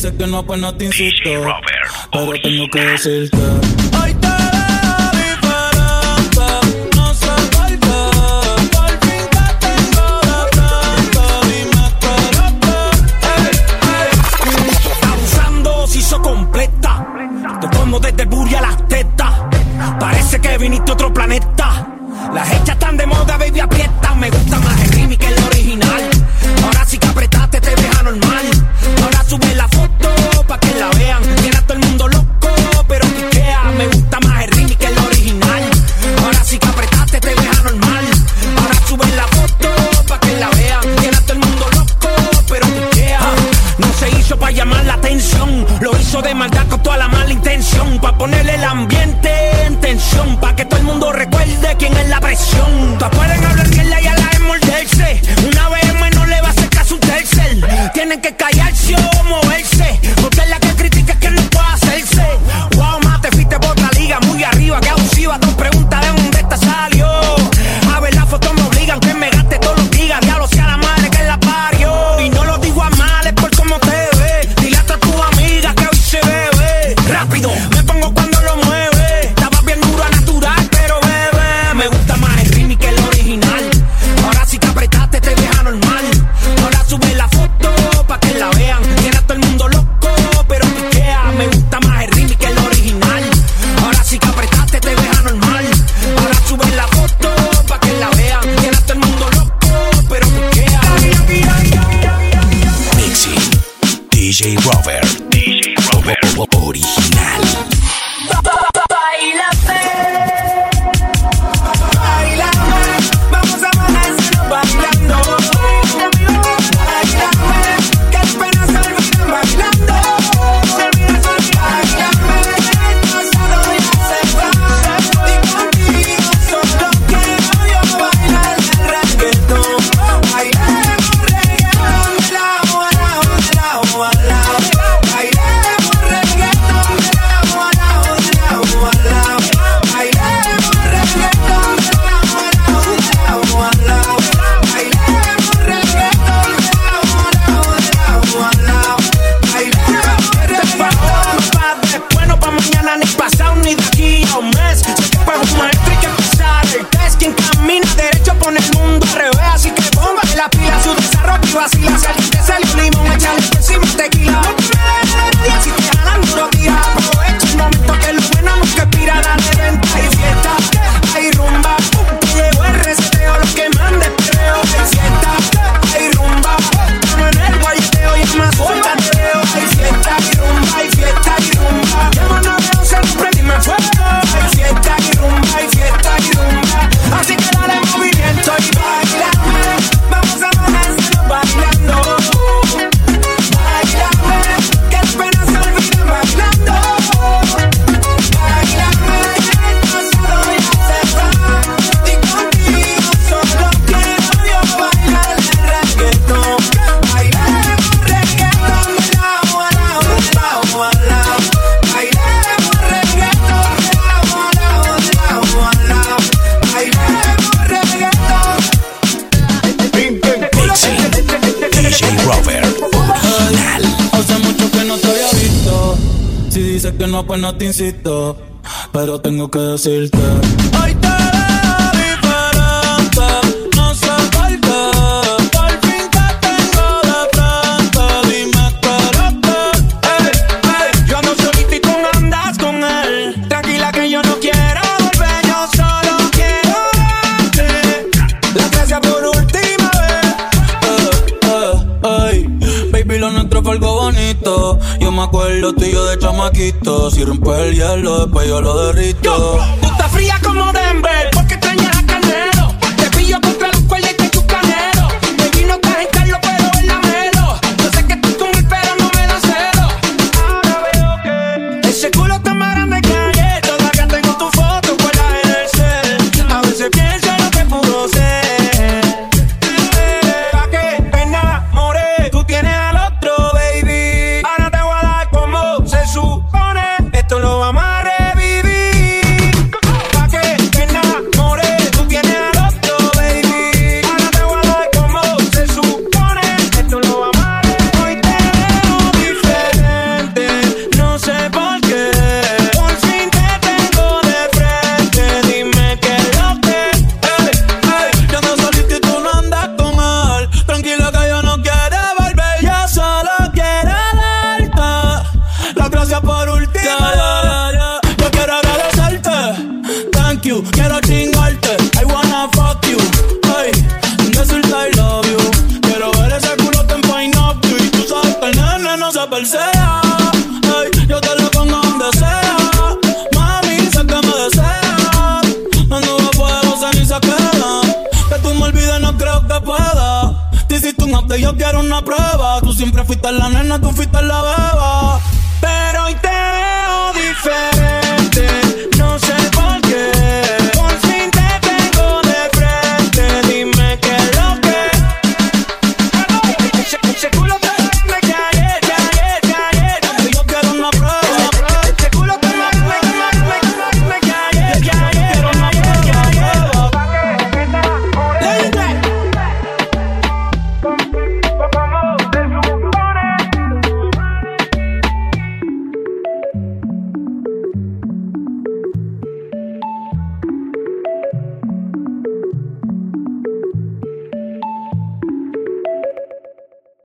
dices que no, pues no te insisto. Pero tengo que decirte. Hoy te veo diferente, no sé por qué. Por fin te tengo de frente, dime qué. Abusando se hizo completa. Te pongo desde el booty a las tetas. Parece que viniste a otro planeta. Las hechas están de moda, baby, aprieta. Me gusta más el remix que el original. Ahora sí que apretaste, te ves anormal. Ahora sube la foto pa' que la vean. Tiene a todo el mundo loco, pero piquea. Me gusta más el remix que el original. Ahora sí que apretaste, te ves anormal. Ahora sube la foto pa' que la vean. Tiene a todo el mundo loco, pero piquea. No se hizo pa' llamar la atención. Lo hizo de maldad con toda la mala intención. Pa' ponerle el ambiente en tensión. Pa' que todo el mundo recuerde quién es la presión. Todas pueden hablar mierda y a la vez morderse. Una vez menos le va a hacer caso un tercer. Tienen que callarse o moverse, porque la que critica es que no puede hacerse. Wow, más te fuiste por otra liga, muy arriba, que abusiva. Dos preguntas de dónde esta salió. A ver la foto me obligan, que me gaste todos los días. Diablo sea la madre que la parió. Y no lo digo a mal, es por cómo te ves. Dile a todas tus amigas que hoy se bebe. Rápido, me pongo cuando lo mueve. Estaba bien dura, natural, pero bebe. Me gusta más el remix que el original. Ahora sí que apretaste, te ves anormal. Ahora sube la foto pa' que la vean. Tiene a todo el mundo loco, pero piquea. Me gusta más el remix que el original. Ahora sí que apretaste, te ves anormal. Ahora sube la foto pa' que la vean. Tiene a todo el mundo loco, pero piquea. Mixing DJ Robert. DJ Robert original. Vamos a amanecer bailando. Bailame, que las penas se olvidan bailando. Se olvidan bailame, el pasado ya se va. Y contigo solo quiero yo bailar el reggaetón. Bailemos reggaetón de lado a lado, de lado a lado. Bailemos reggaetón de lado a lado, de lado a lado. Bailemos reggaetón de lado a lado, de lado a lado. Bailemos reggaetón de lado a lado, de lado a lado. Bailemos reggaetón. Después no pa' mañana ni pasado ni de aquí a un mes. Sé que para un maestro hay que pasar el test. Quien camina derecho pone el mundo al revés. Así que póngale la pila a su desarrollo y vacila. Saliste ese limón, échale por encima el tequila. No te me si te jalan duro, tira. Aprovecha el momento que lo bueno nunca expira. Dale venta y fiesta, hay rumba. Llegó el reseteo, lo que mande creo. Hay fiesta, hay rumba. Estamos en el guayeteo y es más volanteo. Hay fiesta y rumba, hay fiesta y rumba. Llámanos de 11 siempre dime fuego. Hay fiesta y rumba, hay fiesta y rumba. Así que dale movimiento y bailame. Vamos a amanecer bailando. Bailame, que las penas se olvidan bailando. Bailame, el pasado ya se va. Y contigo solo quiero yo bailar el reggaetón. Bailemos reggaetón de lado a lado, de lado a lado. Bailemos reggaetón de lado a lado, de lado a lado. Bailemos reggaetón. Mixing DJ Robert original. Hace mucho que no te había visto. Si dices que no, pues no te insisto. Pero tengo que decirte. Hoy te veo diferente, no sé por qué. Por fin te tengo de frente, dime qué. Yo ando solito y tú andas con él. Tranquila que yo no quiero volver, yo solo quiero darte las gracias por última vez. Ay, baby, lo nuestro fue algo bonito. Yo me acuerdo tú y yo de chamaquito. Si rompes el hielo, después yo lo derrito. Tú estás fría como Denver, porque extrañas a Canelo. Te pillo contra la cuerda y te chucanero. Baby, no estás en Carlos, pero en la Melo. Yo sé que tú con él, pero no me da celo. Ahora veo que ese culo está más grande que ayer. Todavía tengo tu foto guardada en el cel. A veces pienso lo que pudo ser. Pa' que me enamoré, tú tienes al otro, baby. Ahora te voy a dar como se supone. Esto lo vamos a revivir. Pa' que me enamoré, tú tienes al otro, baby. Ahora te voy a dar como se supone. Esto lo vamos a revivir. Hoy te veo diferente. Llámate, yo quiero una prueba. Tú siempre fuiste la nena, tú fuiste la beba. Pero hoy te veo diferente.